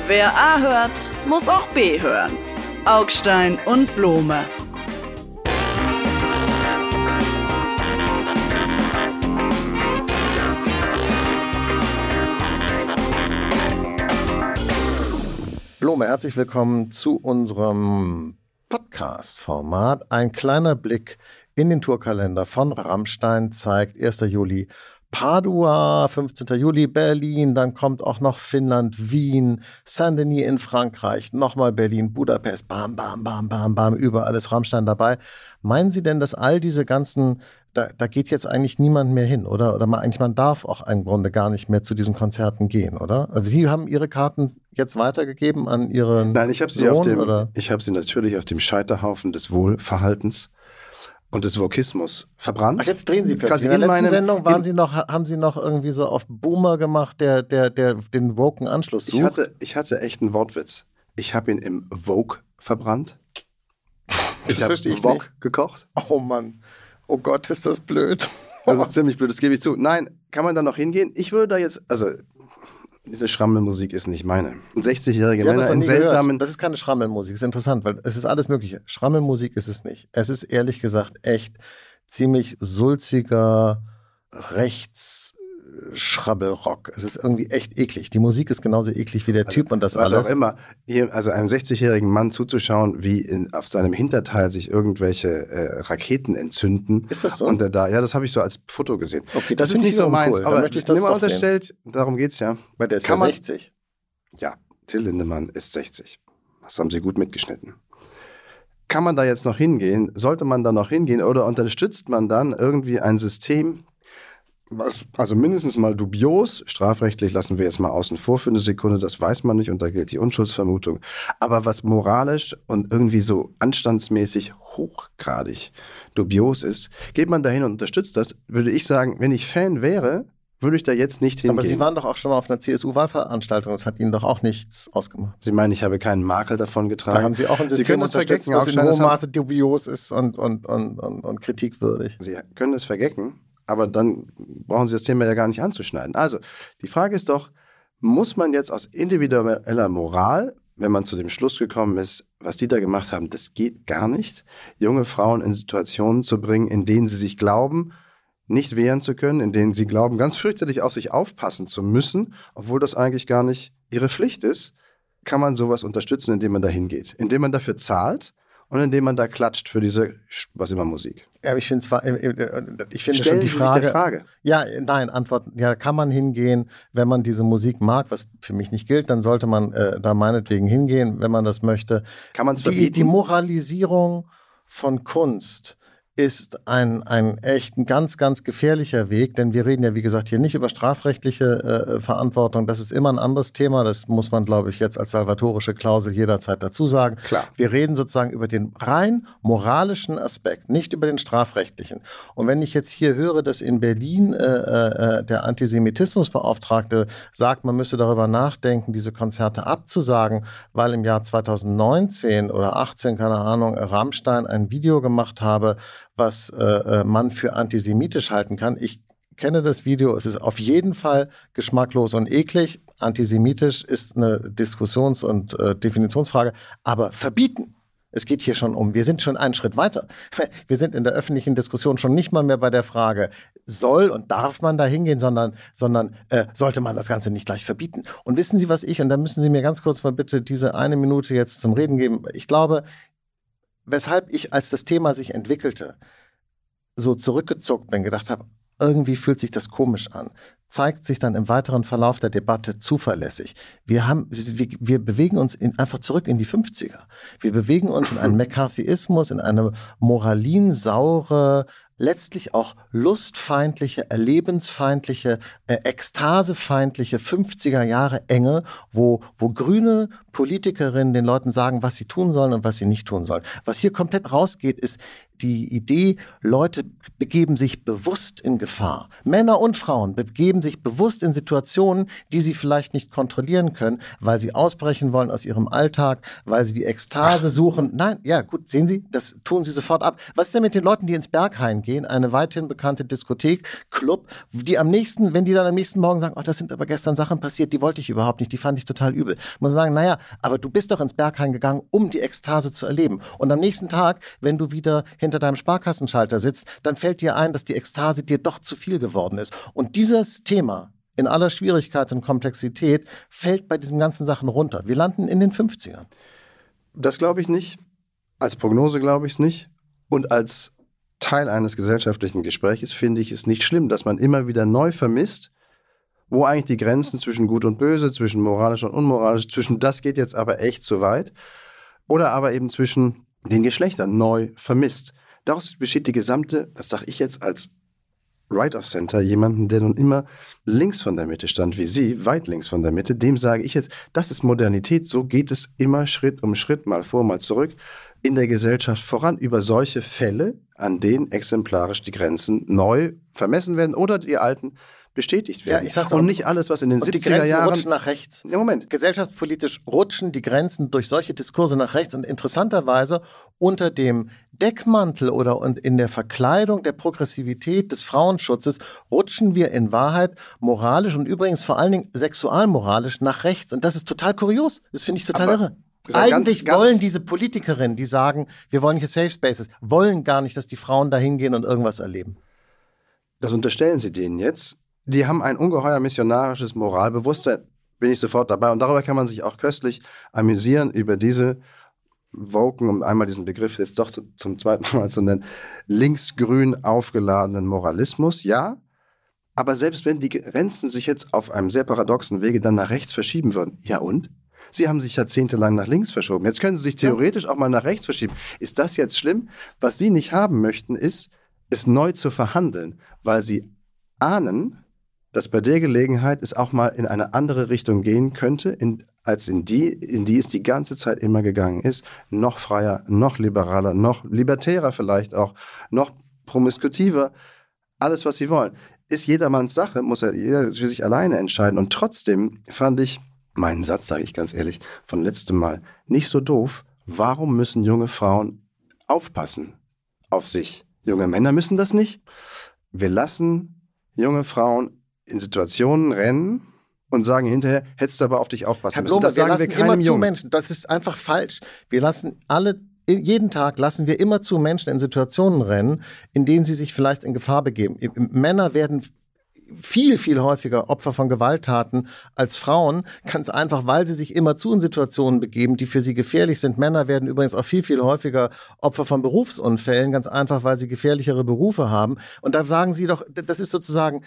Wer A hört, muss auch B hören. Augstein und Blome. Blome, herzlich willkommen zu unserem Podcast-Format. Ein kleiner Blick in den Tourkalender von Rammstein zeigt 1. Juli Padua, 15. Juli Berlin, dann kommt auch noch Finnland, Wien, Saint-Denis in Frankreich, nochmal Berlin, Budapest, bam, bam, bam, bam, bam, überall ist Rammstein dabei. Meinen Sie denn, dass all diese ganzen, da geht jetzt eigentlich niemand mehr hin, oder? Oder man darf auch im Grunde gar nicht mehr zu diesen Konzerten gehen, oder? Also Sie haben Ihre Karten jetzt weitergegeben an Ihren Nein, ich habe sie Sohn, ich habe sie natürlich auf dem Scheiterhaufen des Wohlverhaltens und des Vokismus verbrannt. Ach, jetzt drehen Sie plötzlich. In der letzten Sendung haben Sie noch irgendwie so auf Boomer gemacht, der den woken Anschluss sucht. Ich hatte echt einen Wortwitz. Ich habe ihn im Vogue verbrannt. Ich habe Vogue gekocht. Oh Mann. Oh Gott, ist das blöd. Das ist ziemlich blöd, das gebe ich zu. Nein, kann man da noch hingehen? Ich würde da jetzt, also diese Schrammelmusik ist nicht meine. 60-jährige Männer in seltsamen... Das ist keine Schrammelmusik, das ist interessant, weil es ist alles Mögliche. Schrammelmusik ist es nicht. Es ist ehrlich gesagt echt ziemlich sulziger Rechtsschrabbelrock. Es ist irgendwie echt eklig. Die Musik ist genauso eklig wie der Typ und das was alles. Was auch immer. Also einem 60-jährigen Mann zuzuschauen, wie auf seinem Hinterteil sich irgendwelche Raketen entzünden. Ist das so? Und das habe ich so als Foto gesehen. Okay, das ist nicht so meins. Cool. Aber möchte ich das nimm mal doch unterstellt, sehen. darum geht's ja. Weil der ist ja 60. Ja, Till Lindemann ist 60. Das haben sie gut mitgeschnitten. Kann man da jetzt noch hingehen? Sollte man da noch hingehen? Oder unterstützt man dann irgendwie ein System, was also mindestens mal dubios, strafrechtlich lassen wir jetzt mal außen vor für eine Sekunde, das weiß man nicht und da gilt die Unschuldsvermutung, aber was moralisch und irgendwie so anstandsmäßig hochgradig dubios ist, geht man dahin und unterstützt das, würde ich sagen, wenn ich Fan wäre, würde ich da jetzt nicht hingehen. Aber Sie waren doch auch schon mal auf einer CSU-Wahlveranstaltung, das hat Ihnen doch auch nichts ausgemacht. Sie meinen, ich habe keinen Makel davon getragen? Da haben Sie auch ein System unterstützt, was in hohem Maße dubios ist und kritikwürdig. Sie können es vergecken. Aber dann brauchen Sie das Thema ja gar nicht anzuschneiden. Also, die Frage ist doch, muss man jetzt aus individueller Moral, wenn man zu dem Schluss gekommen ist, was die da gemacht haben, das geht gar nicht, junge Frauen in Situationen zu bringen, in denen sie sich glauben, nicht wehren zu können, in denen sie glauben, ganz fürchterlich auf sich aufpassen zu müssen, obwohl das eigentlich gar nicht ihre Pflicht ist, kann man sowas unterstützen, indem man da hingeht, indem man dafür zahlt und indem man da klatscht für diese, was immer Musik. Ja, ich finde schon die Frage. Ja, nein, Antwort, ja, kann man hingehen, wenn man diese Musik mag, was für mich nicht gilt, dann sollte man da meinetwegen hingehen, wenn man das möchte. Kann man es verbieten? Die Moralisierung von Kunst ist ein ganz, ganz gefährlicher Weg, denn wir reden ja, wie gesagt, hier nicht über strafrechtliche Verantwortung. Das ist immer ein anderes Thema. Das muss man, glaube ich, jetzt als salvatorische Klausel jederzeit dazu sagen. Klar. Wir reden sozusagen über den rein moralischen Aspekt, nicht über den strafrechtlichen. Und wenn ich jetzt hier höre, dass in Berlin der Antisemitismusbeauftragte sagt, man müsse darüber nachdenken, diese Konzerte abzusagen, weil im Jahr 2019 oder 18, keine Ahnung, Rammstein ein Video gemacht habe, was man für antisemitisch halten kann. Ich kenne das Video, es ist auf jeden Fall geschmacklos und eklig. Antisemitisch ist eine Diskussions- und Definitionsfrage, aber verbieten. Es geht hier schon wir sind schon einen Schritt weiter. Wir sind in der öffentlichen Diskussion schon nicht mal mehr bei der Frage, soll und darf man da hingehen, sondern sollte man das Ganze nicht gleich verbieten. Und wissen Sie, was und da müssen Sie mir ganz kurz mal bitte diese eine Minute jetzt zum Reden geben. Ich glaube, weshalb ich, als das Thema sich entwickelte, so zurückgezuckt bin, gedacht habe, irgendwie fühlt sich das komisch an, zeigt sich dann im weiteren Verlauf der Debatte zuverlässig. Wir bewegen uns einfach zurück in die 50er. Wir bewegen uns in einen McCarthyismus, in eine moralinsaure, letztlich auch lustfeindliche, erlebensfeindliche, ekstasefeindliche 50er Jahre Enge, wo grüne Politikerinnen den Leuten sagen, was sie tun sollen und was sie nicht tun sollen. Was hier komplett rausgeht, ist die Idee, Leute begeben sich bewusst in Gefahr. Männer und Frauen begeben sich bewusst in Situationen, die sie vielleicht nicht kontrollieren können, weil sie ausbrechen wollen aus ihrem Alltag, weil sie die Ekstase suchen. Nein, ja gut, sehen Sie, das tun sie sofort ab. Was ist denn mit den Leuten, die ins Berghain gehen? gehen, eine weithin bekannte Diskothek, Club, wenn die dann am nächsten Morgen sagen, das sind aber gestern Sachen passiert, die wollte ich überhaupt nicht, die fand ich total übel. Muss sagen, naja, aber du bist doch ins Berghain gegangen, um die Ekstase zu erleben. Und am nächsten Tag, wenn du wieder hinter deinem Sparkassenschalter sitzt, dann fällt dir ein, dass die Ekstase dir doch zu viel geworden ist. Und dieses Thema in aller Schwierigkeit und Komplexität fällt bei diesen ganzen Sachen runter. Wir landen in den 50ern. Das glaube ich nicht. Als Prognose glaube ich es nicht. Und als Teil eines gesellschaftlichen Gesprächs finde ich es nicht schlimm, dass man immer wieder neu vermisst, wo eigentlich die Grenzen zwischen Gut und Böse, zwischen moralisch und unmoralisch, zwischen das geht jetzt aber echt zu weit, oder aber eben zwischen den Geschlechtern neu vermisst. Daraus besteht die gesamte, das sage ich jetzt als Right of Center, jemanden, der nun immer links von der Mitte stand wie Sie, weit links von der Mitte, dem sage ich jetzt, das ist Modernität, so geht es immer Schritt um Schritt, mal vor, mal zurück, in der Gesellschaft voran, über solche Fälle, an denen exemplarisch die Grenzen neu vermessen werden oder die alten bestätigt werden. Ja, und nicht alles, was in den 70er Jahren... rutschen nach rechts. Ja, Moment. Gesellschaftspolitisch rutschen die Grenzen durch solche Diskurse nach rechts und interessanterweise unter dem Deckmantel oder in der Verkleidung der Progressivität des Frauenschutzes rutschen wir in Wahrheit moralisch und übrigens vor allen Dingen sexualmoralisch nach rechts. Und das ist total kurios. Das finde ich total irre. Eigentlich wollen diese Politikerinnen, die sagen, wir wollen hier Safe Spaces, wollen gar nicht, dass die Frauen da hingehen und irgendwas erleben. Das unterstellen Sie denen jetzt. Die haben ein ungeheuer missionarisches Moralbewusstsein, bin ich sofort dabei. Und darüber kann man sich auch köstlich amüsieren, über diese woken, um einmal diesen Begriff jetzt doch zum zweiten Mal zu nennen, linksgrün aufgeladenen Moralismus, ja. Aber selbst wenn die Grenzen sich jetzt auf einem sehr paradoxen Wege dann nach rechts verschieben würden, ja und? Sie haben sich jahrzehntelang nach links verschoben. Jetzt können Sie sich theoretisch auch mal nach rechts verschieben. Ist das jetzt schlimm? Was Sie nicht haben möchten, ist, es neu zu verhandeln, weil Sie ahnen, dass bei der Gelegenheit es auch mal in eine andere Richtung gehen könnte, als in die es die ganze Zeit immer gegangen ist. Noch freier, noch liberaler, noch libertärer vielleicht auch, noch promiskutiver. Alles, was Sie wollen. Ist jedermanns Sache, muss jeder für sich alleine entscheiden. Und trotzdem fand ich meinen Satz, sage ich ganz ehrlich, von letztem Mal nicht so doof. Warum müssen junge Frauen aufpassen auf sich? Junge Männer müssen das nicht. Wir lassen junge Frauen in Situationen rennen und sagen hinterher, hättest du aber auf dich aufpassen müssen. Das sagen wir keinem Jungen. Menschen. Das ist einfach falsch. Wir lassen jeden Tag lassen wir immer zu Menschen in Situationen rennen, in denen sie sich vielleicht in Gefahr begeben. Männer werden viel, viel häufiger Opfer von Gewalttaten als Frauen, ganz einfach, weil sie sich immer zu in Situationen begeben, die für sie gefährlich sind. Männer werden übrigens auch viel, viel häufiger Opfer von Berufsunfällen, ganz einfach, weil sie gefährlichere Berufe haben. Und da sagen sie doch, das ist sozusagen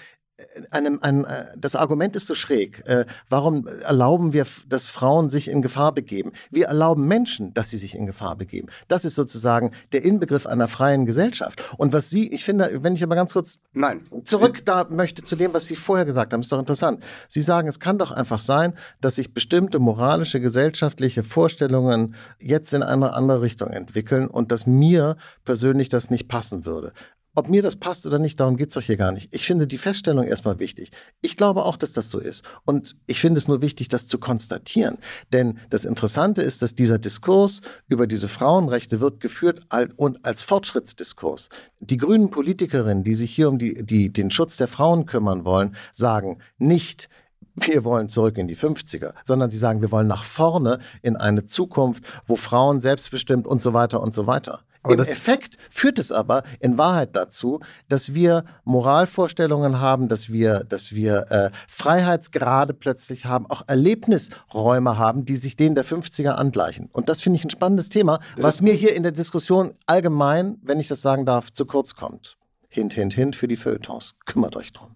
das Argument ist so schräg. Warum erlauben wir, dass Frauen sich in Gefahr begeben? Wir erlauben Menschen, dass sie sich in Gefahr begeben. Das ist sozusagen der Inbegriff einer freien Gesellschaft. Und was Sie, ich finde, wenn ich aber ganz kurz da möchte zu dem, was Sie vorher gesagt haben, ist doch interessant. Sie sagen, es kann doch einfach sein, dass sich bestimmte moralische, gesellschaftliche Vorstellungen jetzt in eine andere Richtung entwickeln und dass mir persönlich das nicht passen würde. Ob mir das passt oder nicht, darum geht's doch hier gar nicht. Ich finde die Feststellung erstmal wichtig. Ich glaube auch, dass das so ist. Und ich finde es nur wichtig, das zu konstatieren. Denn das Interessante ist, dass dieser Diskurs über diese Frauenrechte wird geführt und als Fortschrittsdiskurs. Die grünen Politikerinnen, die sich hier um den Schutz der Frauen kümmern wollen, sagen nicht, wir wollen zurück in die 50er, sondern sie sagen, wir wollen nach vorne in eine Zukunft, wo Frauen selbstbestimmt und so weiter und so weiter. Im Effekt führt es aber in Wahrheit dazu, dass wir Moralvorstellungen haben, dass wir Freiheitsgrade plötzlich haben, auch Erlebnisräume haben, die sich denen der 50er angleichen. Und das finde ich ein spannendes Thema, was mir hier in der Diskussion allgemein, wenn ich das sagen darf, zu kurz kommt. Hint, hint, hint für die Feuilletons. Kümmert euch drum.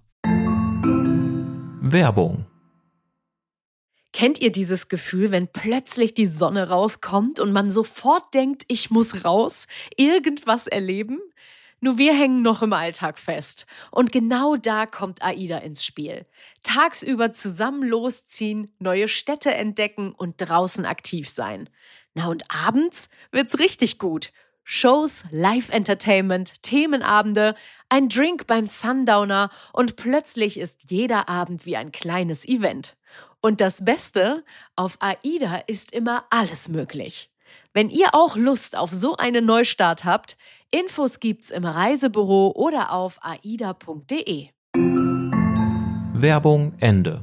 Werbung. Kennt ihr dieses Gefühl, wenn plötzlich die Sonne rauskommt und man sofort denkt, ich muss raus, irgendwas erleben? Nur wir hängen noch im Alltag fest. Und genau da kommt AIDA ins Spiel. Tagsüber zusammen losziehen, neue Städte entdecken und draußen aktiv sein. Na und abends wird's richtig gut. Shows, Live-Entertainment, Themenabende, ein Drink beim Sundowner und plötzlich ist jeder Abend wie ein kleines Event. Und das Beste, auf AIDA ist immer alles möglich. Wenn ihr auch Lust auf so einen Neustart habt, Infos gibt's im Reisebüro oder auf aida.de. Werbung Ende.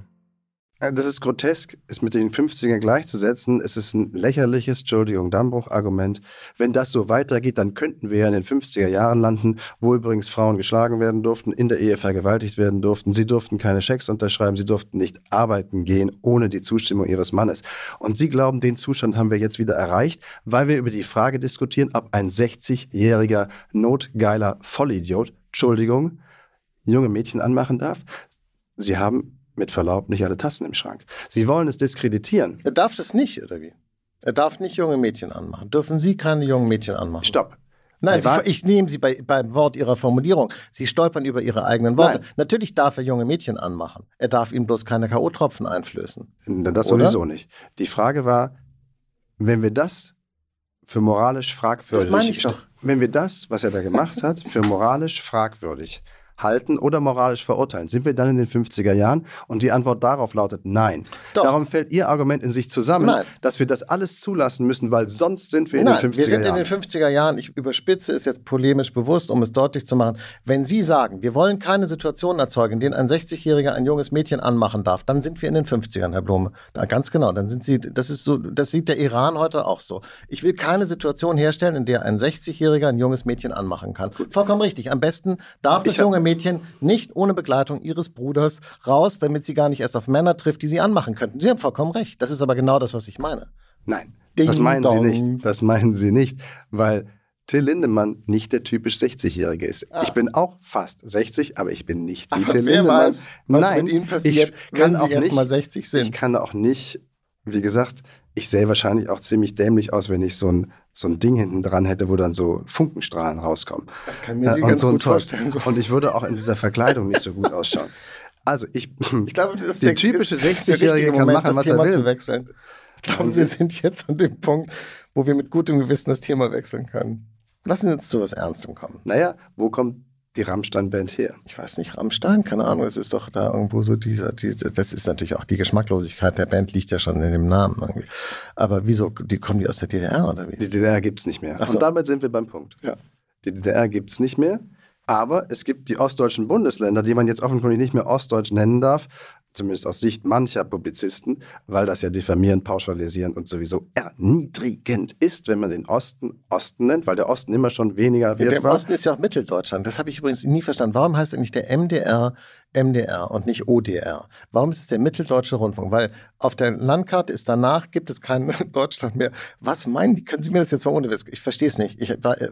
Das ist grotesk, ist mit den 50ern gleichzusetzen. Es ist ein lächerliches, Entschuldigung, Dammbruch-Argument. Wenn das so weitergeht, dann könnten wir ja in den 50er Jahren landen, wo übrigens Frauen geschlagen werden durften, in der Ehe vergewaltigt werden durften. Sie durften keine Schecks unterschreiben, sie durften nicht arbeiten gehen ohne die Zustimmung ihres Mannes. Und Sie glauben, den Zustand haben wir jetzt wieder erreicht, weil wir über die Frage diskutieren, ob ein 60-jähriger notgeiler Vollidiot, Entschuldigung, junge Mädchen anmachen darf. Sie haben mit Verlaub nicht alle Tassen im Schrank. Sie wollen es diskreditieren. Er darf das nicht, oder wie? Er darf nicht junge Mädchen anmachen. Dürfen Sie keine jungen Mädchen anmachen? Stopp. Nein, ich nehme Sie beim Wort Ihrer Formulierung. Sie stolpern über Ihre eigenen Worte. Nein. Natürlich darf er junge Mädchen anmachen. Er darf ihnen bloß keine K.O.-Tropfen einflößen. Das sowieso nicht. Die Frage war, wenn wir das für moralisch fragwürdig... Das meine ich doch. Wenn wir das, was er da gemacht hat, für moralisch fragwürdig halten oder moralisch verurteilen, sind wir dann in den 50er Jahren? Und die Antwort darauf lautet nein. Doch. Darum fällt Ihr Argument in sich zusammen, Nein. dass wir das alles zulassen müssen, weil sonst sind wir in den 50er Jahren. Wir sind in den 50er Jahren, ich überspitze es jetzt polemisch bewusst, um es deutlich zu machen. Wenn Sie sagen, wir wollen keine Situation erzeugen, in denen ein 60-Jähriger ein junges Mädchen anmachen darf, dann sind wir in den 50ern, Herr Blume. Da, ganz genau, dann sind Sie, das sieht der Iran heute auch so. Ich will keine Situation herstellen, in der ein 60-Jähriger ein junges Mädchen anmachen kann. Vollkommen richtig. Am besten darf das junge Mädchen nicht ohne Begleitung ihres Bruders raus, damit sie gar nicht erst auf Männer trifft, die sie anmachen könnten. Sie haben vollkommen recht. Das ist aber genau das, was ich meine. Nein, Ding das meinen dong. Sie nicht. Das meinen Sie nicht, weil Till Lindemann nicht der typisch 60-Jährige ist. Ich bin auch fast 60, aber ich bin nicht wie Aber Till wer Lindemann. weiß, was mit Ihnen passiert, wenn Sie erst mal 60 sind. Ich kann auch nicht, wie gesagt, ich sähe wahrscheinlich auch ziemlich dämlich aus, wenn ich so ein Ding hinten dran hätte, wo dann so Funkenstrahlen rauskommen. Das kann mir Sie ganz gut vorstellen. So. Und ich würde auch in dieser Verkleidung nicht so gut ausschauen. Also ich glaube, das ist der typische 60-Jährige kann Moment, machen, was das Thema er zu will. wechseln. Ich glaube, wir sind jetzt an dem Punkt, wo wir mit gutem Gewissen das Thema wechseln können. Lassen Sie uns zu was Ernstem kommen. Naja, wo kommt die Rammstein-Band her? Ich weiß nicht, Rammstein, keine Ahnung, das ist doch da irgendwo so das ist natürlich auch die Geschmacklosigkeit der Band liegt ja schon in dem Namen irgendwie. Aber wieso, kommen die aus der DDR oder wie? Die DDR gibt es nicht mehr. Ach so. Und damit sind wir beim Punkt. Ja. Die DDR gibt es nicht mehr, aber es gibt die ostdeutschen Bundesländer, die man jetzt offenkundig nicht mehr ostdeutsch nennen darf, zumindest aus Sicht mancher Publizisten, weil das ja diffamierend, pauschalisierend und sowieso erniedrigend ist, wenn man den Osten Osten nennt, weil der Osten immer schon weniger wert Der war. Osten ist ja auch Mitteldeutschland. Das habe ich übrigens nie verstanden. Warum heißt eigentlich der MDR MDR und nicht ODR? Warum ist es der Mitteldeutsche Rundfunk? Weil auf der Landkarte ist danach, gibt es kein Deutschland mehr. Was meinen die? Können Sie mir das jetzt mal ohne Witz? Ich verstehe es nicht. Sind das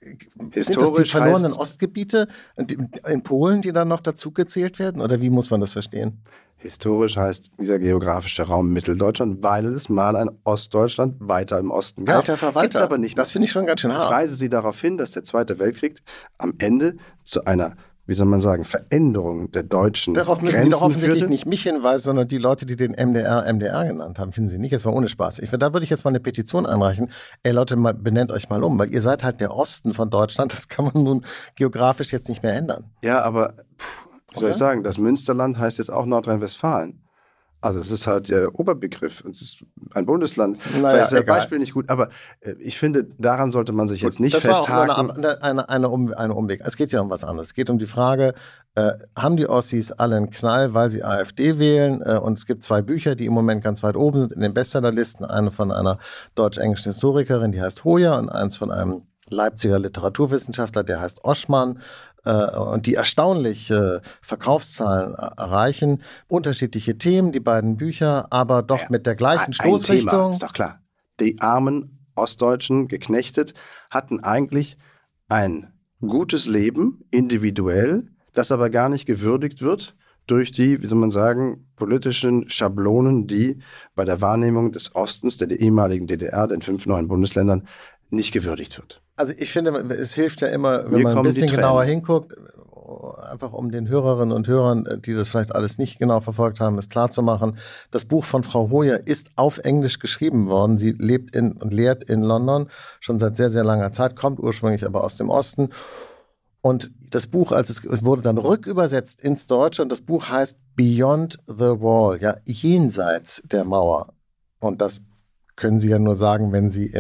die verlorenen Ostgebiete in Polen, die dann noch dazu gezählt werden? Oder wie muss man das verstehen? Historisch heißt dieser geografische Raum Mitteldeutschland, weil es mal ein Ostdeutschland weiter im Osten gab. Alter Verwalter, Gibt's aber nicht mehr. Das finde ich schon ganz schön Ich hart. weise Sie darauf hin, dass der Zweite Weltkrieg am Ende zu einer, wie soll man sagen, Veränderung der deutschen Darauf müssen Grenzen Sie doch offensichtlich führte. nicht mich hinweisen, sondern die Leute, die den MDR genannt haben, finden Sie nicht? Jetzt mal ohne Spaß. Da würde ich jetzt mal eine Petition einreichen. Ey Leute, benennt euch mal um, weil ihr seid halt der Osten von Deutschland. Das kann man nun geografisch jetzt nicht mehr ändern. Ja, aber wie soll ich sagen, das Münsterland heißt jetzt auch Nordrhein-Westfalen. Also es ist halt der Oberbegriff. Es ist ein Bundesland. Naja, Vielleicht ist das egal. Beispiel nicht gut, aber ich finde, daran sollte man sich jetzt nicht Das war festhaken. auch eine Umweg. Es geht ja um was anderes. Es geht um die Frage, haben die Ossis alle einen Knall, weil sie AfD wählen? Und es gibt 2 Bücher, die im Moment ganz weit oben sind in den Bestsellerlisten. Eine von einer deutsch-englischen Historikerin, die heißt Hoyer, und eins von einem Leipziger Literaturwissenschaftler, der heißt Oschmann. Und die erstaunlich Verkaufszahlen erreichen. Unterschiedliche Themen, die beiden Bücher, aber doch mit der gleichen Ein Stoßrichtung. Thema, ist doch klar. Die armen Ostdeutschen, geknechtet, hatten eigentlich ein gutes Leben, individuell, das aber gar nicht gewürdigt wird durch die, wie soll man sagen, politischen Schablonen, die bei der Wahrnehmung des Ostens, der ehemaligen DDR, den 5 neuen Bundesländern, nicht gewürdigt wird. Also ich finde, es hilft ja immer, wenn Mir man ein kommen die bisschen Tränen. genauer hinguckt, einfach um den Hörerinnen und Hörern, die das vielleicht alles nicht genau verfolgt haben, es klarzumachen. Das Buch von Frau Hoyer ist auf Englisch geschrieben worden. Sie lebt und lehrt in London schon seit sehr, sehr langer Zeit, kommt ursprünglich aber aus dem Osten. Und das Buch, es wurde dann rückübersetzt ins Deutsche, und das Buch heißt Beyond the Wall, ja, jenseits der Mauer. Und das können Sie ja nur sagen, wenn Sie im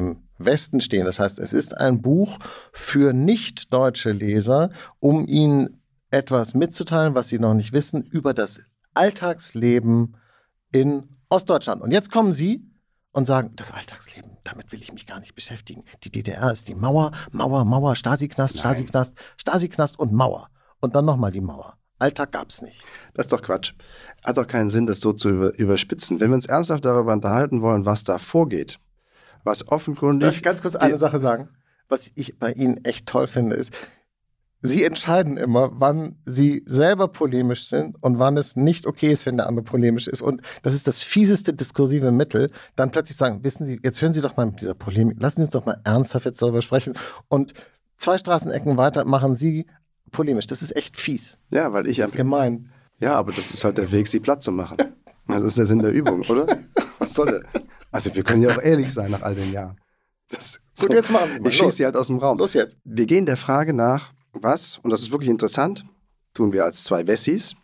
Westen stehen. Das heißt, es ist ein Buch für nicht-deutsche Leser, um ihnen etwas mitzuteilen, was sie noch nicht wissen, über das Alltagsleben in Ostdeutschland. Und jetzt kommen Sie und sagen, das Alltagsleben, damit will ich mich gar nicht beschäftigen. Die DDR ist die Mauer, Stasi-Knast, Stasi-Knast, Stasi-Knast und Mauer. Und dann nochmal die Mauer. Alltag gab's nicht. Das ist doch Quatsch. Hat doch keinen Sinn, das so zu überspitzen. Wenn wir uns ernsthaft darüber unterhalten wollen, was da vorgeht, was offenkundig... Darf ich ganz kurz eine Sache sagen? Was ich bei Ihnen echt toll finde, ist, Sie entscheiden immer, wann Sie selber polemisch sind und wann es nicht okay ist, wenn der andere polemisch ist. Und das ist das fieseste diskursive Mittel, dann plötzlich sagen, wissen Sie, jetzt hören Sie doch mal mit dieser Polemik, lassen Sie uns doch mal ernsthaft jetzt darüber sprechen. Und 2 Straßenecken weiter machen Sie polemisch. Das ist echt fies. Ja, weil ich... Das ist gemein. Ja, aber das ist halt der Weg, sie platt zu machen. Das ist der Sinn der Übung, oder? Was soll der? Also wir können ja auch ehrlich sein nach all den Jahren. Gut, jetzt machen Sie mal. Ich schieße sie halt aus dem Raum. Los jetzt. Wir gehen der Frage nach, was, und das ist wirklich interessant, tun wir als 2 Wessis,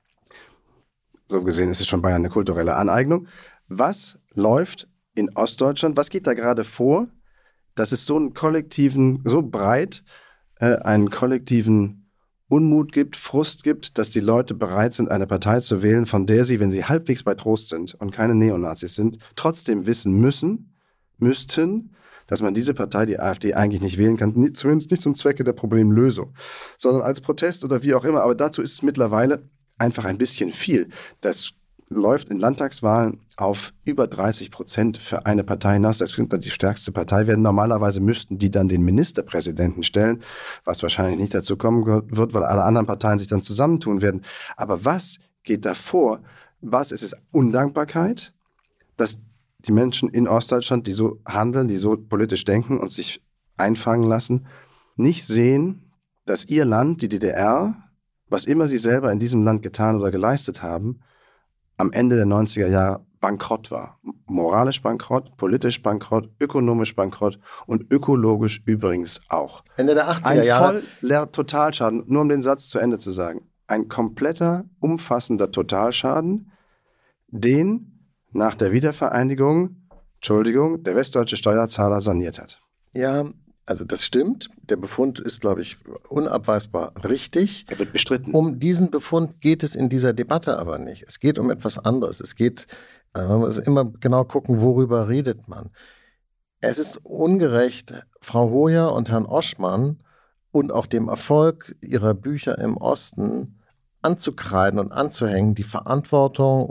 so gesehen ist es schon beinahe eine kulturelle Aneignung, was läuft in Ostdeutschland, was geht da gerade vor, dass es so einen kollektiven, so breit einen kollektiven Unmut gibt, Frust gibt, dass die Leute bereit sind, eine Partei zu wählen, von der sie, wenn sie halbwegs bei Trost sind und keine Neonazis sind, trotzdem wissen müssten, dass man diese Partei, die AfD, eigentlich nicht wählen kann, zumindest nicht zum Zwecke der Problemlösung, sondern als Protest oder wie auch immer. Aber dazu ist es mittlerweile einfach ein bisschen viel. Das läuft in Landtagswahlen auf über 30% für eine Partei hinaus. Das könnte die stärkste Partei werden. Normalerweise müssten die dann den Ministerpräsidenten stellen, was wahrscheinlich nicht dazu kommen wird, weil alle anderen Parteien sich dann zusammentun werden. Aber was geht da vor? Was ist es? Undankbarkeit, dass die Menschen in Ostdeutschland, die so handeln, die so politisch denken und sich einfangen lassen, nicht sehen, dass ihr Land, die DDR, was immer sie selber in diesem Land getan oder geleistet haben, am Ende der 90er Jahre bankrott war. Moralisch bankrott, politisch bankrott, ökonomisch bankrott und ökologisch übrigens auch. Ende der 80er Jahre. Ein voller Totalschaden, nur um den Satz zu Ende zu sagen. Ein kompletter, umfassender Totalschaden, den nach der Wiedervereinigung, der westdeutsche Steuerzahler saniert hat. Ja, also das stimmt. Der Befund ist, glaube ich, unabweisbar richtig. Er wird bestritten. Um diesen Befund geht es in dieser Debatte aber nicht. Es geht um etwas anderes. Es geht, man muss immer genau gucken, worüber redet man. Es ist ungerecht, Frau Hoyer und Herrn Oschmann und auch dem Erfolg ihrer Bücher im Osten anzukreiden und anzuhängen, die Verantwortung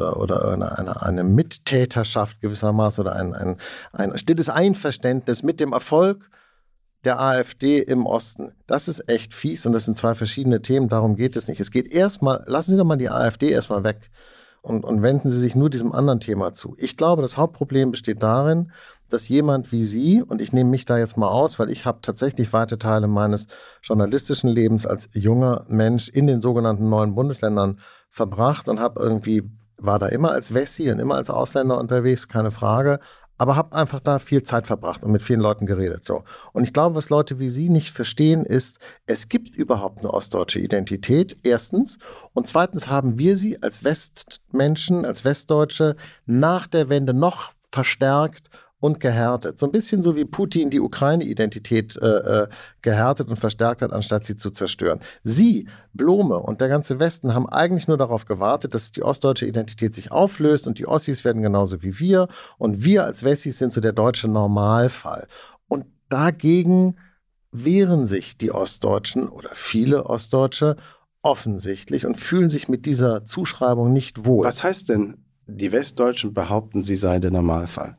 oder eine Mittäterschaft gewissermaßen oder ein stilles Einverständnis mit dem Erfolg der AfD im Osten. Das ist echt fies und das sind 2 verschiedene Themen, darum geht es nicht. Es geht erstmal, lassen Sie doch mal die AfD erstmal weg und wenden Sie sich nur diesem anderen Thema zu. Ich glaube, das Hauptproblem besteht darin, dass jemand wie Sie, und ich nehme mich da jetzt mal aus, weil ich habe tatsächlich weite Teile meines journalistischen Lebens als junger Mensch in den sogenannten neuen Bundesländern verbracht und war da immer als Wessi und immer als Ausländer unterwegs, keine Frage, aber habe einfach da viel Zeit verbracht und mit vielen Leuten geredet. So. Und ich glaube, was Leute wie Sie nicht verstehen, ist, es gibt überhaupt eine ostdeutsche Identität, erstens. Und zweitens haben wir sie als Westmenschen, als Westdeutsche nach der Wende noch verstärkt und gehärtet. So ein bisschen so wie Putin die Ukraine-Identität gehärtet und verstärkt hat, anstatt sie zu zerstören. Sie, Blome und der ganze Westen haben eigentlich nur darauf gewartet, dass die ostdeutsche Identität sich auflöst und die Ossis werden genauso wie wir und wir als Wessis sind so der deutsche Normalfall. Und dagegen wehren sich die Ostdeutschen oder viele Ostdeutsche offensichtlich und fühlen sich mit dieser Zuschreibung nicht wohl. Was heißt denn, die Westdeutschen behaupten, sie seien der Normalfall?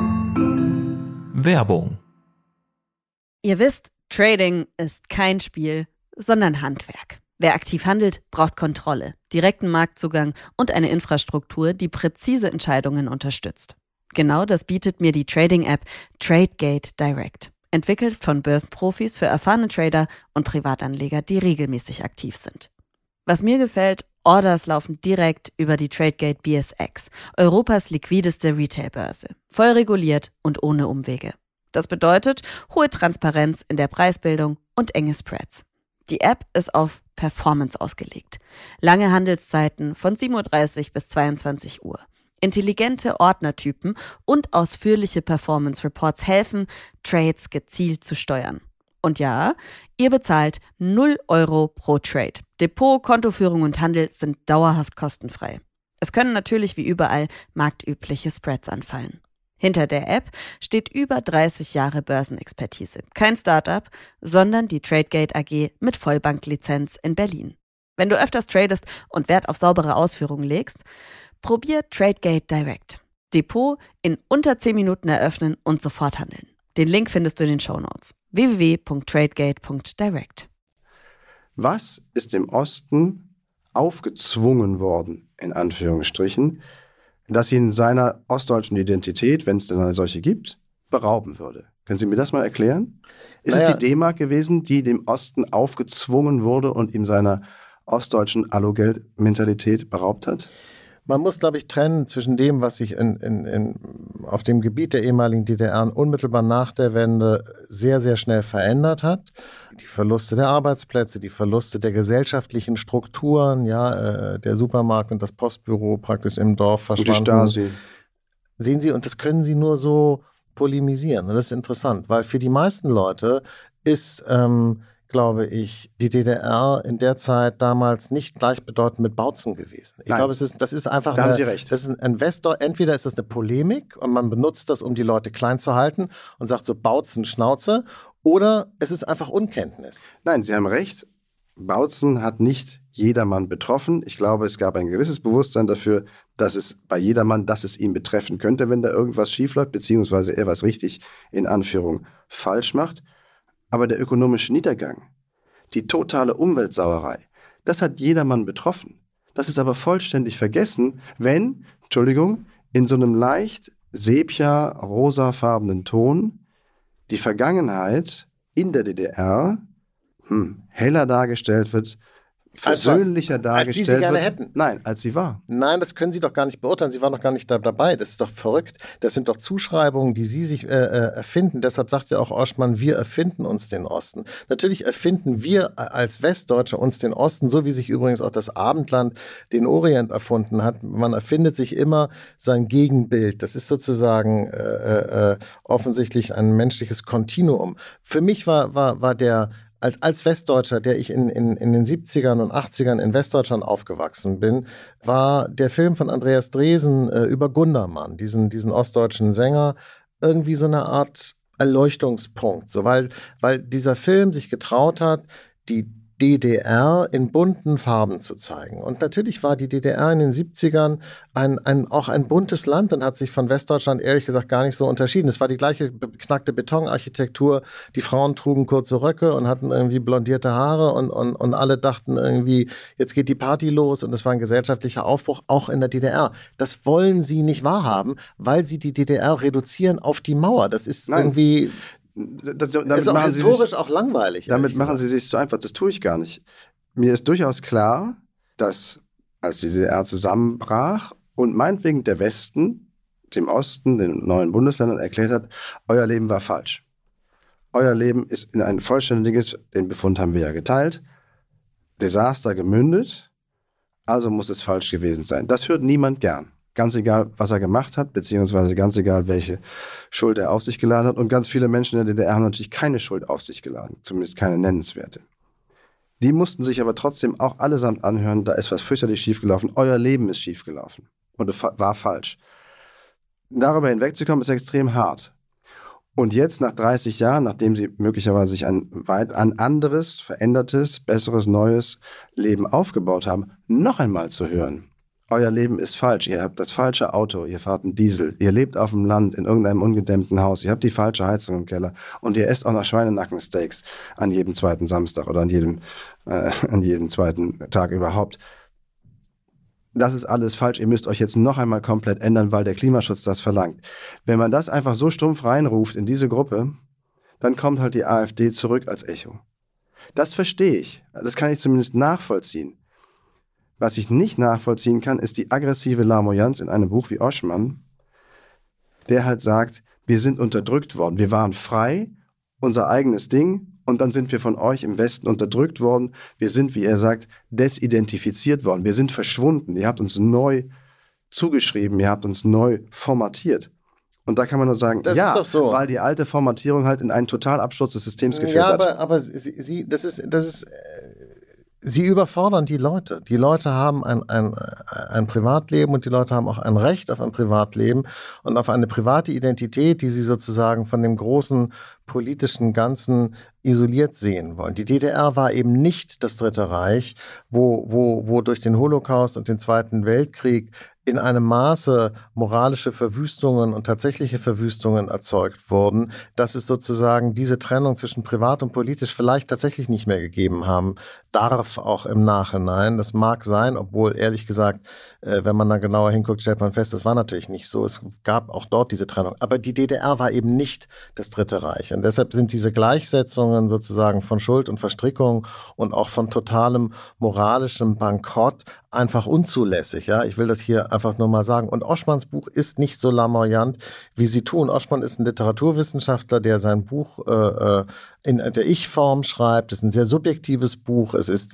Werbung. Ihr wisst, Trading ist kein Spiel, sondern Handwerk. Wer aktiv handelt, braucht Kontrolle, direkten Marktzugang und eine Infrastruktur, die präzise Entscheidungen unterstützt. Genau das bietet mir die Trading-App Tradegate Direct, entwickelt von Börsenprofis für erfahrene Trader und Privatanleger, die regelmäßig aktiv sind. Was mir gefällt, Orders laufen direkt über die Tradegate BSX, Europas liquideste Retailbörse, voll reguliert und ohne Umwege. Das bedeutet hohe Transparenz in der Preisbildung und enge Spreads. Die App ist auf Performance ausgelegt. Lange Handelszeiten von 7:30 Uhr bis 22 Uhr. Intelligente Ordnertypen und ausführliche Performance Reports helfen, Trades gezielt zu steuern. Und ja, ihr bezahlt 0 € pro Trade. Depot, Kontoführung und Handel sind dauerhaft kostenfrei. Es können natürlich wie überall marktübliche Spreads anfallen. Hinter der App steht über 30 Jahre Börsenexpertise. Kein Startup, sondern die Tradegate AG mit Vollbanklizenz in Berlin. Wenn du öfters tradest und Wert auf saubere Ausführungen legst, probier Tradegate Direct. Depot in unter 10 Minuten eröffnen und sofort handeln. Den Link findest du in den Shownotes. www.tradegate.direct. Was ist dem Osten aufgezwungen worden, in Anführungsstrichen, dass ihn seiner ostdeutschen Identität, wenn es denn eine solche gibt, berauben würde? Können Sie mir das mal erklären? Ist es die D-Mark gewesen, die dem Osten aufgezwungen wurde und ihm seiner ostdeutschen Allogeld-Mentalität beraubt hat? Man muss, glaube ich, trennen zwischen dem, was sich auf dem Gebiet der ehemaligen DDR unmittelbar nach der Wende sehr, sehr schnell verändert hat. Die Verluste der Arbeitsplätze, die Verluste der gesellschaftlichen Strukturen, der Supermarkt und das Postbüro praktisch im Dorf verschwanden. Und die Stasi. Sehen Sie, und das können Sie nur so polemisieren. Und das ist interessant, weil für die meisten Leute ist, glaube ich, die DDR in der Zeit damals nicht gleichbedeutend mit Bautzen gewesen. Ich glaube, das ist einfach da haben Sie recht. Das ist entweder ist das eine Polemik und man benutzt das, um die Leute klein zu halten und sagt so Bautzen, Schnauze, oder es ist einfach Unkenntnis. Nein, Sie haben recht. Bautzen hat nicht jedermann betroffen. Ich glaube, es gab ein gewisses Bewusstsein dafür, dass es bei jedermann, dass es ihn betreffen könnte, wenn da irgendwas schiefläuft, beziehungsweise er was richtig, in Anführung, falsch macht. Aber der ökonomische Niedergang, die totale Umweltsauerei, das hat jedermann betroffen. Das ist aber vollständig vergessen, wenn, in so einem leicht sepia-rosafarbenen Ton die Vergangenheit in der DDR heller dargestellt wird, versöhnlicher dargestellt als Sie sie gerne wird. hätten. Nein, als sie war. Nein, das können Sie doch gar nicht beurteilen. Sie waren doch gar nicht dabei. Das ist doch verrückt. Das sind doch Zuschreibungen, die Sie sich erfinden. Deshalb sagt ja auch Oschmann, wir erfinden uns den Osten. Natürlich erfinden wir als Westdeutsche uns den Osten, so wie sich übrigens auch das Abendland den Orient erfunden hat. Man erfindet sich immer sein Gegenbild. Das ist sozusagen offensichtlich ein menschliches Kontinuum. Für mich war der als Westdeutscher, der ich in den 70ern und 80ern in Westdeutschland aufgewachsen bin, war der Film von Andreas Dresen über Gundermann, diesen ostdeutschen Sänger, irgendwie so eine Art Erleuchtungspunkt. So, weil dieser Film sich getraut hat, die DDR in bunten Farben zu zeigen. Und natürlich war die DDR in den 70ern auch ein buntes Land und hat sich von Westdeutschland ehrlich gesagt gar nicht so unterschieden. Es war die gleiche beknackte Betonarchitektur. Die Frauen trugen kurze Röcke und hatten irgendwie blondierte Haare und alle dachten irgendwie, jetzt geht die Party los, und es war ein gesellschaftlicher Aufbruch, auch in der DDR. Das wollen sie nicht wahrhaben, weil sie die DDR reduzieren auf die Mauer. Das ist irgendwie... Das ist auch historisch auch langweilig. Damit machen Sie sich so einfach. Das tue ich gar nicht. Mir ist durchaus klar, dass als die DDR zusammenbrach und meinetwegen der Westen dem Osten, den neuen Bundesländern erklärt hat, euer Leben war falsch. Euer Leben ist in ein vollständiges, den Befund haben wir ja geteilt, Desaster gemündet, also muss es falsch gewesen sein. Das hört niemand gern. Ganz egal, was er gemacht hat, beziehungsweise ganz egal, welche Schuld er auf sich geladen hat. Und ganz viele Menschen in der DDR haben natürlich keine Schuld auf sich geladen, zumindest keine nennenswerte. Die mussten sich aber trotzdem auch allesamt anhören, da ist was fürchterlich schiefgelaufen, euer Leben ist schiefgelaufen und es war falsch. Darüber hinwegzukommen ist extrem hart. Und jetzt nach 30 Jahren, nachdem sie möglicherweise sich ein anderes, verändertes, besseres, neues Leben aufgebaut haben, noch einmal zu hören, euer Leben ist falsch, ihr habt das falsche Auto, ihr fahrt einen Diesel, ihr lebt auf dem Land in irgendeinem ungedämmten Haus, ihr habt die falsche Heizung im Keller und ihr esst auch noch Schweinenackensteaks an jedem zweiten Samstag oder an jedem zweiten Tag überhaupt. Das ist alles falsch, ihr müsst euch jetzt noch einmal komplett ändern, weil der Klimaschutz das verlangt. Wenn man das einfach so stumpf reinruft in diese Gruppe, dann kommt halt die AfD zurück als Echo. Das verstehe ich, das kann ich zumindest nachvollziehen. Was ich nicht nachvollziehen kann, ist die aggressive Larmoyanz in einem Buch wie Oschmann, der halt sagt, wir sind unterdrückt worden, wir waren frei, unser eigenes Ding, und dann sind wir von euch im Westen unterdrückt worden. Wir sind, wie er sagt, desidentifiziert worden, wir sind verschwunden, ihr habt uns neu zugeschrieben, ihr habt uns neu formatiert. Und da kann man nur sagen, Das ja, ist doch so. weil die alte Formatierung halt in einen Totalabsturz des Systems geführt hat. Aber Sie überfordern die Leute. Die Leute haben ein Privatleben und die Leute haben auch ein Recht auf ein Privatleben und auf eine private Identität, die sie sozusagen von dem großen politischen Ganzen isoliert sehen wollen. Die DDR war eben nicht das Dritte Reich, wo durch den Holocaust und den Zweiten Weltkrieg in einem Maße moralische Verwüstungen und tatsächliche Verwüstungen erzeugt wurden, dass es sozusagen diese Trennung zwischen privat und politisch vielleicht tatsächlich nicht mehr gegeben haben darf, auch im Nachhinein. Das mag sein, obwohl ehrlich gesagt, wenn man da genauer hinguckt, stellt man fest, das war natürlich nicht so. Es gab auch dort diese Trennung. Aber die DDR war eben nicht das Dritte Reich. Und deshalb sind diese Gleichsetzungen sozusagen von Schuld und Verstrickung und auch von totalem moralischem Bankrott einfach unzulässig. Ja, ich will das hier einfach nur mal sagen. Und Oschmanns Buch ist nicht so lamoyant, wie Sie tun. Oschmann ist ein Literaturwissenschaftler, der sein Buch in der Ich-Form schreibt. Es ist ein sehr subjektives Buch. Es ist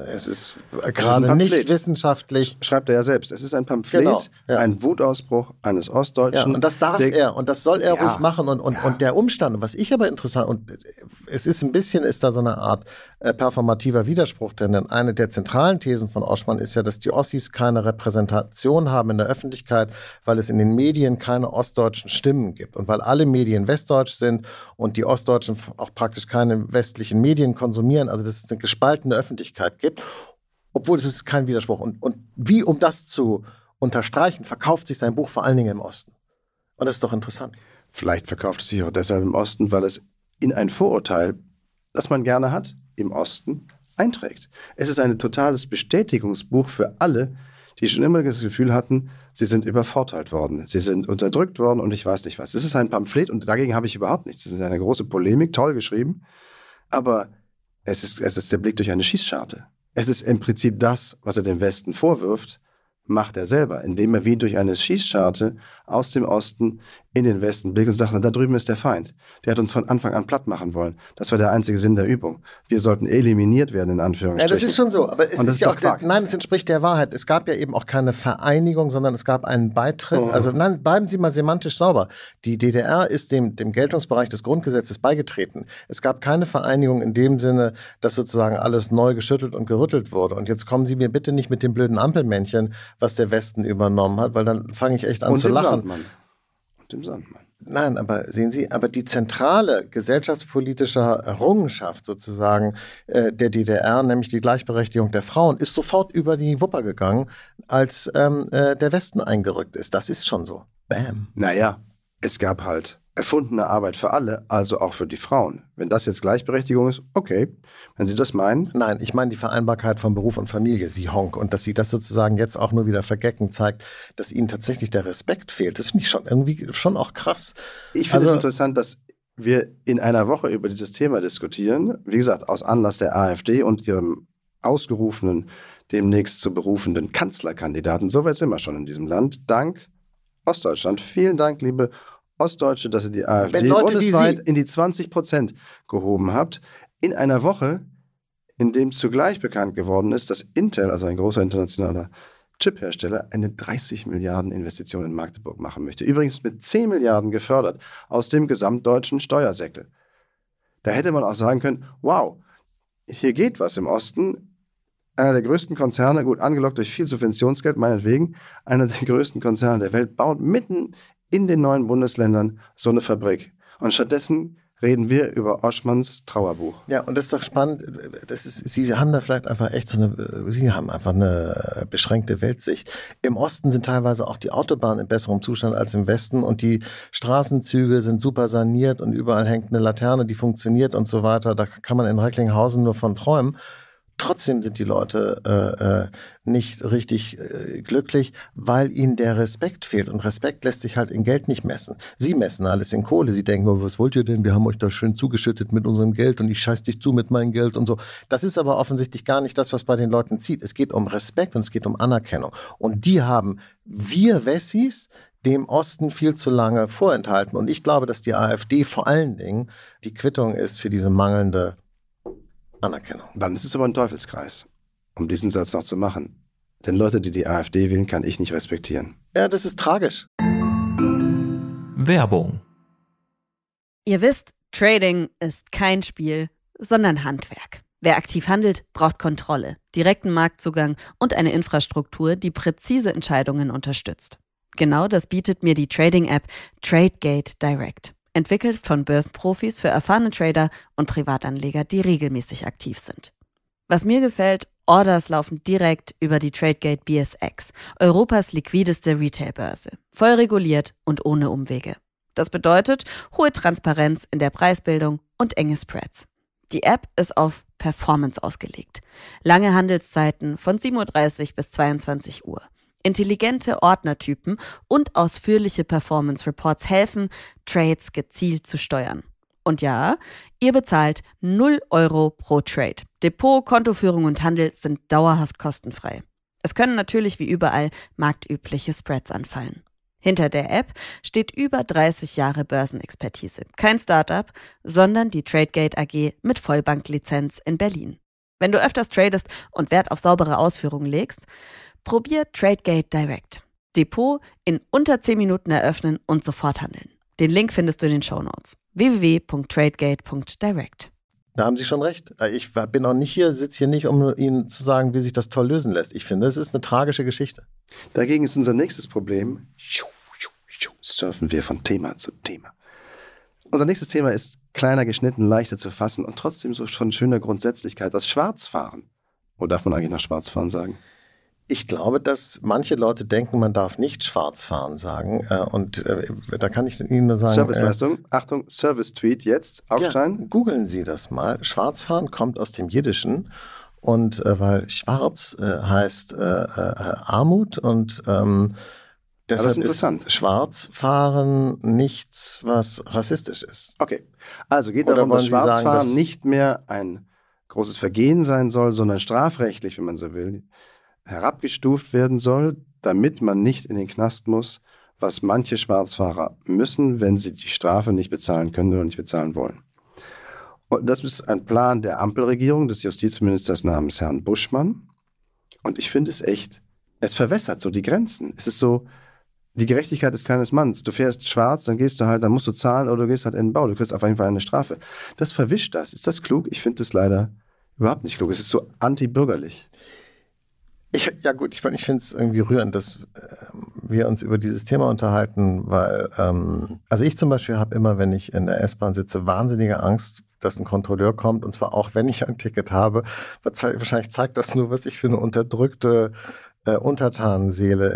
gerade nicht wissenschaftlich. Schreibt er ja selbst. Es ist ein Pamphlet, Genau, ja. ein Wutausbruch eines Ostdeutschen. Ja, und das darf er und das soll er Ja. ruhig machen. Und der Umstand, was ich aber interessant, und es ist ein bisschen, ist da so eine Art performativer Widerspruch, denn eine der zentralen Thesen von Oschmann ist ja, dass die Ossis keine Repräsentation haben in der Öffentlichkeit, weil es in den Medien keine ostdeutschen Stimmen gibt und weil alle Medien westdeutsch sind und die Ostdeutschen auch praktisch keine westlichen Medien konsumieren, also dass es eine gespaltene Öffentlichkeit gibt, obwohl es ist kein Widerspruch. Und wie, um das zu unterstreichen, verkauft sich sein Buch vor allen Dingen im Osten. Und das ist doch interessant. Vielleicht verkauft es sich auch deshalb im Osten, weil es in ein Vorurteil, das man gerne hat, im Osten einträgt. Es ist ein totales Bestätigungsbuch für alle, die schon immer das Gefühl hatten, sie sind übervorteilt worden, sie sind unterdrückt worden und ich weiß nicht was. Es ist ein Pamphlet und dagegen habe ich überhaupt nichts. Es ist eine große Polemik, toll geschrieben, aber es ist der Blick durch eine Schießscharte. Es ist im Prinzip das, was er dem Westen vorwirft, macht er selber, indem er wie durch eine Schießscharte aus dem Osten in den Westen blickt und sagt, da drüben ist der Feind. Der hat uns von Anfang an platt machen wollen. Das war der einzige Sinn der Übung. Wir sollten eliminiert werden, in Anführungsstrichen. Ja, das ist schon so. Aber es Und das ist ja ist doch auch, nein, es entspricht der Wahrheit. Es gab ja eben auch keine Vereinigung, sondern es gab einen Beitritt. Oh. Also nein, bleiben Sie mal semantisch sauber. Die DDR ist dem Geltungsbereich des Grundgesetzes beigetreten. Es gab keine Vereinigung in dem Sinne, dass sozusagen alles neu geschüttelt und gerüttelt wurde. Und jetzt kommen Sie mir bitte nicht mit dem blöden Ampelmännchen, was der Westen übernommen hat, weil dann fange ich echt an zu lachen. Und dem Sandmann. Nein, aber sehen Sie, aber die zentrale gesellschaftspolitische Errungenschaft sozusagen der DDR, nämlich die Gleichberechtigung der Frauen, ist sofort über die Wupper gegangen, als der Westen eingerückt ist. Das ist schon so. Bam. Naja, es gab halt erfundene Arbeit für alle, also auch für die Frauen. Wenn das jetzt Gleichberechtigung ist, okay. Wenn Sie das meinen. Nein, ich meine die Vereinbarkeit von Beruf und Familie, Sie Honk. Und dass Sie das sozusagen jetzt auch nur wieder vergecken, zeigt, dass Ihnen tatsächlich der Respekt fehlt. Das finde ich schon irgendwie schon auch krass. Ich finde es interessant, dass wir in einer Woche über dieses Thema diskutieren. Wie gesagt, aus Anlass der AfD und ihrem ausgerufenen, demnächst zu berufenden Kanzlerkandidaten. So weit sind wir schon in diesem Land. Dank Ostdeutschland. Vielen Dank, liebe Ostdeutsche, dass ihr die AfD bundesweit in die 20% gehoben habt. In einer Woche, in dem zugleich bekannt geworden ist, dass Intel, also ein großer internationaler Chiphersteller, eine 30 Milliarden Investition in Magdeburg machen möchte. Übrigens mit 10 Milliarden gefördert aus dem gesamtdeutschen Steuersäckel. Da hätte man auch sagen können, wow, hier geht was im Osten. Einer der größten Konzerne, gut angelockt durch viel Subventionsgeld, meinetwegen, einer der größten Konzerne der Welt, baut mitten in den neuen Bundesländern so eine Fabrik. Und stattdessen reden wir über Oschmanns Trauerbuch. Ja, und das ist doch spannend. Sie haben da vielleicht einfach echt Sie haben einfach eine beschränkte Weltsicht. Im Osten sind teilweise auch die Autobahnen in besserem Zustand als im Westen und die Straßenzüge sind super saniert und überall hängt eine Laterne, die funktioniert und so weiter. Da kann man in Recklinghausen nur von träumen. Trotzdem sind die Leute nicht richtig glücklich, weil ihnen der Respekt fehlt. Und Respekt lässt sich halt in Geld nicht messen. Sie messen alles in Kohle. Sie denken, oh, was wollt ihr denn? Wir haben euch da schön zugeschüttet mit unserem Geld und ich scheiß dich zu mit meinem Geld und so. Das ist aber offensichtlich gar nicht das, was bei den Leuten zieht. Es geht um Respekt und es geht um Anerkennung. Und die haben wir Wessis dem Osten viel zu lange vorenthalten. Und ich glaube, dass die AfD vor allen Dingen die Quittung ist für diese mangelnde Anerkennung. Dann ist es aber ein Teufelskreis, um diesen Satz noch zu machen. Denn Leute, die die AfD wählen, kann ich nicht respektieren. Ja, das ist tragisch. Werbung. Ihr wisst, Trading ist kein Spiel, sondern Handwerk. Wer aktiv handelt, braucht Kontrolle, direkten Marktzugang und eine Infrastruktur, die präzise Entscheidungen unterstützt. Genau das bietet mir die Trading-App Tradegate Direct. Entwickelt von Börsenprofis für erfahrene Trader und Privatanleger, die regelmäßig aktiv sind. Was mir gefällt, Orders laufen direkt über die Tradegate BSX, Europas liquideste Retailbörse. Voll reguliert und ohne Umwege. Das bedeutet hohe Transparenz in der Preisbildung und enge Spreads. Die App ist auf Performance ausgelegt. Lange Handelszeiten von 7:30 Uhr bis 22 Uhr. Intelligente Ordnertypen und ausführliche Performance Reports helfen, Trades gezielt zu steuern. Und ja, ihr bezahlt 0 Euro pro Trade. Depot, Kontoführung und Handel sind dauerhaft kostenfrei. Es können natürlich wie überall marktübliche Spreads anfallen. Hinter der App steht über 30 Jahre Börsenexpertise. Kein Startup, sondern die Tradegate AG mit Vollbanklizenz in Berlin. Wenn du öfters tradest und Wert auf saubere Ausführungen legst, probier Tradegate Direct. Depot in unter 10 Minuten eröffnen und sofort handeln. Den Link findest du in den Shownotes. www.tradegate.direct. Da haben Sie schon recht. Ich bin auch nicht hier, sitze hier nicht, um Ihnen zu sagen, wie sich das toll lösen lässt. Ich finde, es ist eine tragische Geschichte. Dagegen ist unser nächstes Problem, surfen wir von Thema zu Thema. Unser nächstes Thema ist kleiner geschnitten, leichter zu fassen und trotzdem so schon schöner Grundsätzlichkeit, das Schwarzfahren. Oder darf man eigentlich noch Schwarzfahren sagen? Ich glaube, dass manche Leute denken, man darf nicht Schwarzfahren sagen. Da kann ich Ihnen nur sagen... Serviceleistung, Achtung, Service-Tweet jetzt, Augstein. Ja, googeln Sie das mal. Schwarzfahren kommt aus dem Jiddischen und weil schwarz heißt Armut und deshalb ist Schwarzfahren nichts, was rassistisch ist. Okay, also geht darum, dass Schwarzfahren nicht mehr ein großes Vergehen sein soll, sondern strafrechtlich, wenn man so will, herabgestuft werden soll, damit man nicht in den Knast muss, was manche Schwarzfahrer müssen, wenn sie die Strafe nicht bezahlen können oder nicht bezahlen wollen. Und das ist ein Plan der Ampelregierung, des Justizministers namens Herrn Buschmann. Und ich finde es echt, es verwässert so die Grenzen. Es ist so, die Gerechtigkeit des kleinen Manns. Du fährst schwarz, dann dann musst du zahlen oder du gehst halt in den Bau. Du kriegst auf jeden Fall eine Strafe. Das verwischt das. Ist das klug? Ich finde das leider überhaupt nicht klug. Es ist so antibürgerlich. Ja gut, ich finde es irgendwie rührend, dass wir uns über dieses Thema unterhalten, weil, also ich zum Beispiel habe immer, wenn ich in der S-Bahn sitze, wahnsinnige Angst, dass ein Kontrolleur kommt, und zwar auch, wenn ich ein Ticket habe. Wahrscheinlich zeigt das nur, was ich für eine unterdrückte Untertanenseele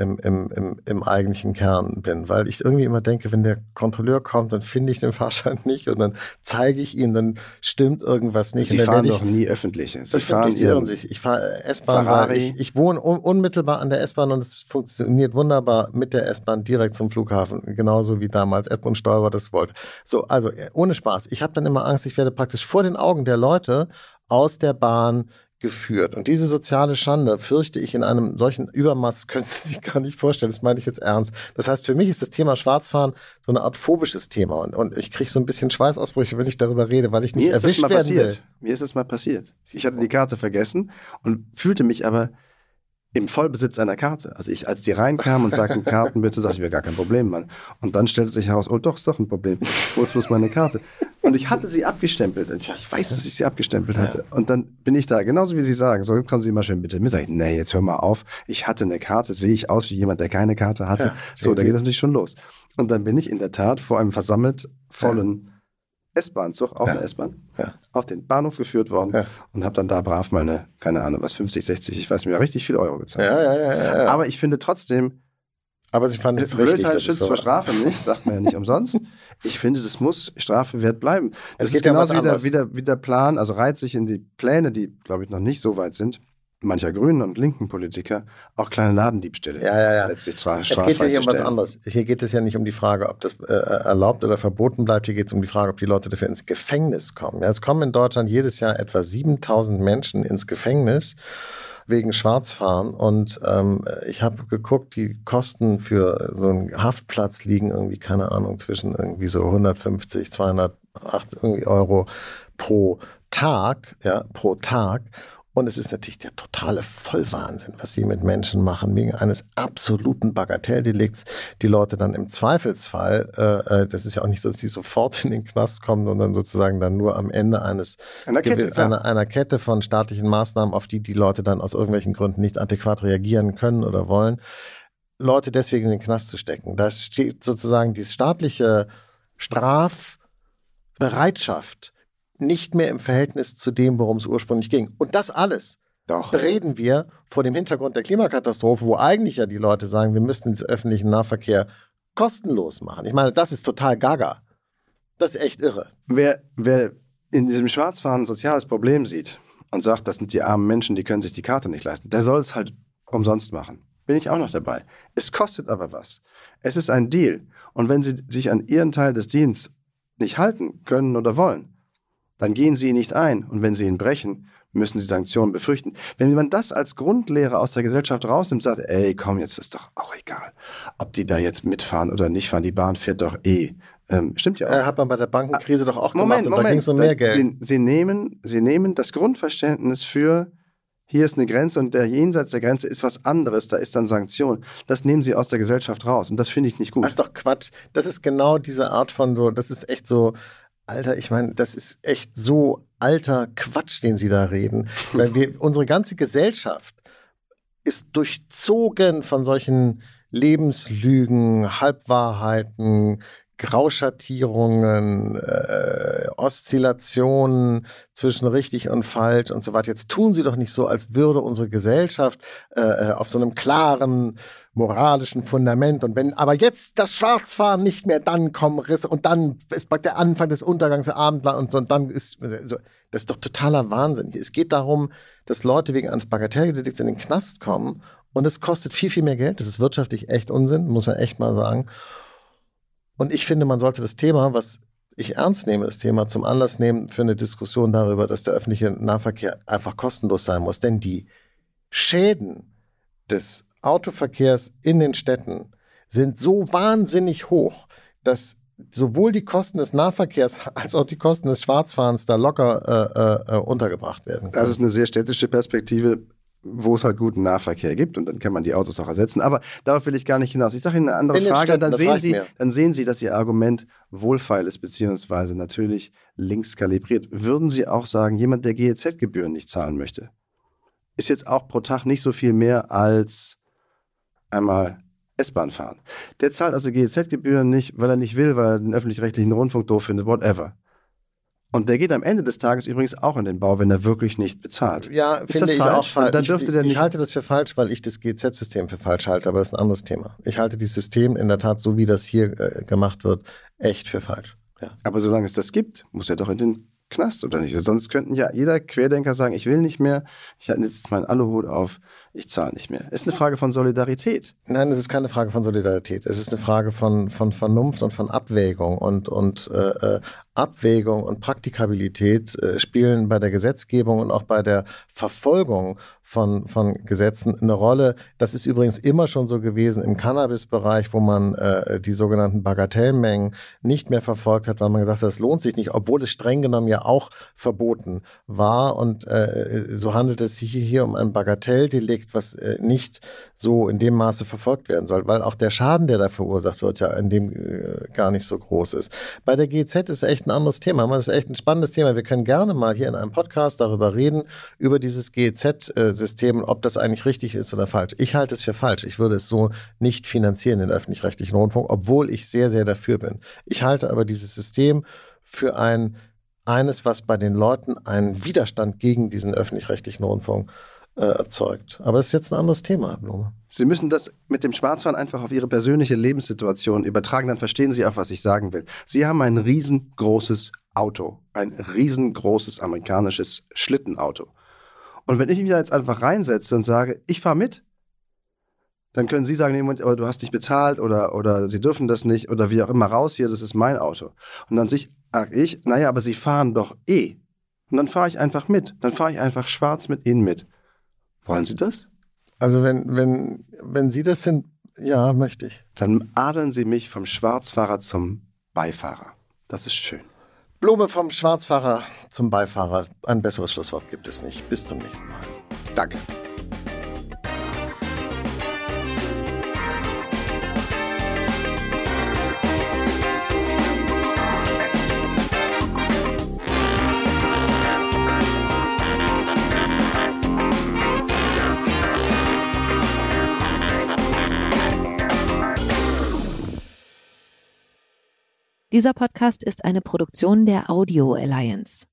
im eigentlichen Kern bin, weil ich irgendwie immer denke, wenn der Kontrolleur kommt, dann finde ich den Fahrschein nicht und dann zeige ich ihn, dann stimmt irgendwas nicht. Sie fahren doch nie öffentlich. Sie fahren sich. Ich fahre S-Bahn, weil ich wohne unmittelbar an der S-Bahn und es funktioniert wunderbar mit der S-Bahn direkt zum Flughafen, genauso wie damals Edmund Stoiber das wollte. So, also ohne Spaß. Ich habe dann immer Angst, ich werde praktisch vor den Augen der Leute aus der Bahn geführt. Und diese soziale Schande fürchte ich in einem solchen Übermaß, können Sie sich gar nicht vorstellen, das meine ich jetzt ernst. Das heißt, für mich ist das Thema Schwarzfahren so eine Art phobisches Thema und ich kriege so ein bisschen Schweißausbrüche, wenn ich darüber rede, weil ich nicht erwischt werden will. Mir ist das mal passiert. Ich hatte die Karte vergessen und fühlte mich aber im Vollbesitz einer Karte. Also als die reinkamen und sagten, Karten bitte, sagte ich mir, gar kein Problem, Mann. Und dann stellte sich heraus, oh doch, ist doch ein Problem. Wo ist bloß meine Karte? Und ich hatte sie abgestempelt. Ich weiß, dass ich sie abgestempelt hatte. Ja. Und dann bin ich da, genauso wie Sie sagen, so, kommen Sie mal schön bitte. Mir sage ich, nee, jetzt hör mal auf. Ich hatte eine Karte, jetzt sehe ich aus wie jemand, der keine Karte hatte. Ja, so, da geht das natürlich schon los. Und dann bin ich in der Tat vor einem versammelt vollen S-Bahn-Zug, auch eine S-Bahn, auf den Bahnhof geführt worden und habe dann da brav meine, keine Ahnung, 50, 60, ich weiß nicht mehr, richtig viel Euro gezahlt. Ja. Aber ich finde trotzdem, aber Sie fanden es richtig. Blödheit schützt vor Strafe nicht, sagt man ja nicht umsonst. Ich finde, das muss Strafe wert bleiben. Das es ist genauso wie der Plan, also reiht sich in die Pläne, die, glaube ich, noch nicht so weit sind, mancher grünen und linken Politiker, auch kleine Ladendiebstähle letztlich straffrei zu stellen. Es geht ja hier um was anderes. Hier geht es ja nicht um die Frage, ob das erlaubt oder verboten bleibt. Hier geht es um die Frage, ob die Leute dafür ins Gefängnis kommen. Ja, es kommen in Deutschland jedes Jahr etwa 7.000 Menschen ins Gefängnis wegen Schwarzfahren. Und ich habe geguckt, die Kosten für so einen Haftplatz liegen irgendwie, keine Ahnung, zwischen irgendwie so 150, 208 Euro pro Tag. Und es ist natürlich der totale Vollwahnsinn, was sie mit Menschen machen, wegen eines absoluten Bagatelldelikts. Die Leute dann im Zweifelsfall, das ist ja auch nicht so, dass sie sofort in den Knast kommen, sondern sozusagen dann nur am Ende einer Kette von staatlichen Maßnahmen, auf die Leute dann aus irgendwelchen Gründen nicht adäquat reagieren können oder wollen, Leute deswegen in den Knast zu stecken. Da steht sozusagen die staatliche Strafbereitschaft nicht mehr im Verhältnis zu dem, worum es ursprünglich ging. Und das alles reden wir vor dem Hintergrund der Klimakatastrophe, wo eigentlich ja die Leute sagen, wir müssten den öffentlichen Nahverkehr kostenlos machen. Ich meine, das ist total gaga. Das ist echt irre. Wer in diesem Schwarzfahren ein soziales Problem sieht und sagt, das sind die armen Menschen, die können sich die Karte nicht leisten, der soll es halt umsonst machen. Bin ich auch noch dabei. Es kostet aber was. Es ist ein Deal. Und wenn Sie sich an Ihren Teil des Deals nicht halten können oder wollen, dann gehen Sie ihn nicht ein. Und wenn Sie ihn brechen, müssen Sie Sanktionen befürchten. Wenn man das als Grundlehre aus der Gesellschaft rausnimmt, sagt, ey, komm, jetzt ist doch auch egal, ob die da jetzt mitfahren oder nicht fahren, die Bahn fährt doch eh. Stimmt ja auch. Hat man bei der Bankenkrise doch auch gemacht und da ging es um mehr Geld. Sie nehmen das Grundverständnis für, hier ist eine Grenze und der jenseits der Grenze ist was anderes, da ist dann Sanktion. Das nehmen Sie aus der Gesellschaft raus und das finde ich nicht gut. Das ist doch Quatsch. Das ist genau diese Art von so, das ist echt so, Alter, ich meine, das ist echt so alter Quatsch, den Sie da reden. Weil unsere ganze Gesellschaft ist durchzogen von solchen Lebenslügen, Halbwahrheiten, Grauschattierungen, Oszillationen zwischen richtig und falsch und so weiter. Jetzt tun Sie doch nicht so, als würde unsere Gesellschaft auf so einem klaren moralischen Fundament und wenn aber jetzt das Schwarzfahren nicht mehr, dann kommen Risse und dann ist der Anfang des Untergangs der Abendland und so und dann ist so, das ist doch totaler Wahnsinn. Es geht darum, dass Leute wegen eines Bagatelldelikts in den Knast kommen und es kostet viel, viel mehr Geld. Das ist wirtschaftlich echt Unsinn, muss man echt mal sagen. Und ich finde, man sollte das Thema, was ich ernst nehme, das Thema zum Anlass nehmen für eine Diskussion darüber, dass der öffentliche Nahverkehr einfach kostenlos sein muss. Denn die Schäden des Autoverkehrs in den Städten sind so wahnsinnig hoch, dass sowohl die Kosten des Nahverkehrs als auch die Kosten des Schwarzfahrens da locker untergebracht werden können. Das ist eine sehr städtische Perspektive, wo es halt guten Nahverkehr gibt und dann kann man die Autos auch ersetzen. Aber darauf will ich gar nicht hinaus. Ich sage Ihnen eine andere Frage, dann sehen Sie, dass Ihr Argument wohlfeil ist, beziehungsweise natürlich links kalibriert. Würden Sie auch sagen, jemand, der GEZ-Gebühren nicht zahlen möchte, ist jetzt auch pro Tag nicht so viel mehr als einmal S-Bahn fahren. Der zahlt also GEZ-Gebühren nicht, weil er nicht will, weil er den öffentlich-rechtlichen Rundfunk doof findet, whatever. Und der geht am Ende des Tages übrigens auch in den Bau, wenn er wirklich nicht bezahlt. Ja, ist finde das ich falsch? auch falsch. Dann dürfte der nicht. Ich halte das für falsch, weil ich das GEZ-System für falsch halte, aber das ist ein anderes Thema. Ich halte dieses System in der Tat, so wie das hier gemacht wird, echt für falsch. Ja. Aber solange es das gibt, muss er doch in den Knast, oder nicht? Sonst könnten ja jeder Querdenker sagen, ich will nicht mehr, ich halte jetzt meinen Aluhut auf, ich zahle nicht mehr. Es ist eine Frage von Solidarität. Nein, es ist keine Frage von Solidarität. Es ist eine Frage von Vernunft und von Abwägung. Und Abwägung und Praktikabilität spielen bei der Gesetzgebung und auch bei der Verfolgung von Gesetzen eine Rolle. Das ist übrigens immer schon so gewesen im Cannabis-Bereich, wo man die sogenannten Bagatellmengen nicht mehr verfolgt hat, weil man gesagt hat, das lohnt sich nicht, obwohl es streng genommen ja auch verboten war. Und so handelt es sich hier um ein Bagatelldelikt, was nicht so in dem Maße verfolgt werden soll, weil auch der Schaden, der da verursacht wird, ja in dem gar nicht so groß ist. Bei der GEZ ist echt ein anderes Thema. Das ist echt ein spannendes Thema. Wir können gerne mal hier in einem Podcast darüber reden, über dieses GEZ-System und ob das eigentlich richtig ist oder falsch. Ich halte es für falsch. Ich würde es so nicht finanzieren, den öffentlich-rechtlichen Rundfunk, obwohl ich sehr, sehr dafür bin. Ich halte aber dieses System für eines, was bei den Leuten einen Widerstand gegen diesen öffentlich-rechtlichen Rundfunk erzeugt. Aber das ist jetzt ein anderes Thema, Herr Blume. Sie müssen das mit dem Schwarzfahren einfach auf Ihre persönliche Lebenssituation übertragen, dann verstehen Sie auch, was ich sagen will. Sie haben ein riesengroßes Auto, ein riesengroßes amerikanisches Schlittenauto. Und wenn ich mich da jetzt einfach reinsetze und sage, ich fahre mit, dann können Sie sagen, aber du hast nicht bezahlt oder Sie dürfen das nicht oder wie auch immer, raus hier, das ist mein Auto. Und dann sage ich, naja, aber Sie fahren doch eh. Und dann fahre ich einfach mit. Dann fahre ich einfach schwarz mit Ihnen mit. Wollen Sie das? Also wenn Sie das sind, ja, möchte ich. Dann adern Sie mich vom Schwarzfahrer zum Beifahrer. Das ist schön. Blume vom Schwarzfahrer zum Beifahrer. Ein besseres Schlusswort gibt es nicht. Bis zum nächsten Mal. Danke. Dieser Podcast ist eine Produktion der Audio Alliance.